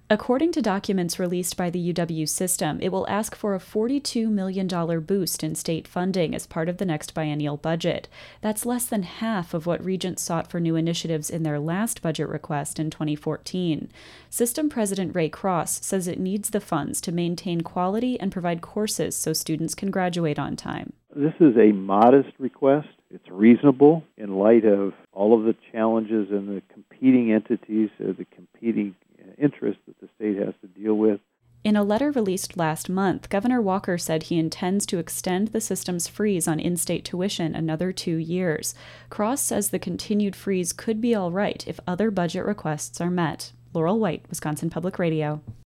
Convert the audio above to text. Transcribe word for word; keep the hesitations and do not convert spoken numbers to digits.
According to documents released by the U W system, it will ask for a forty-two million dollars boost in state funding as part of the next biennial budget. That's less than half of what Regents sought for new initiatives in their last budget request in twenty fourteen. System President Ray Cross says it needs the funds to maintain quality and provide courses so students can graduate on time. This is a modest request. It's reasonable in light of all of the challenges and the competing entities, uh, the competing interests that the state has to deal with. In a letter released last month, Governor Walker said he intends to extend the system's freeze on in-state tuition another two years. Cross says the continued freeze could be all right if other budget requests are met. Laurel White, Wisconsin Public Radio.